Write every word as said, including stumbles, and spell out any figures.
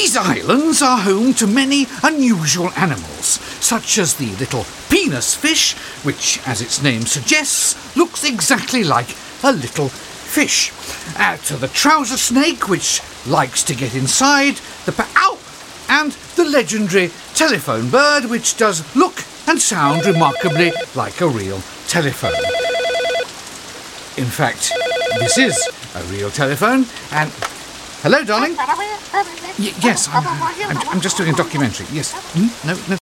These islands are home to many unusual animals, such as the little penis fish, which, as its name suggests, looks exactly like a little fish. Uh, to the trouser snake, which likes to get inside the pa- ow! And the legendary telephone bird, which does look and sound remarkably like a real telephone. In fact, this is a real telephone, and... Hello, darling? Y- yes, I'm, I'm, I'm just doing a documentary. Yes. Hmm? No, no.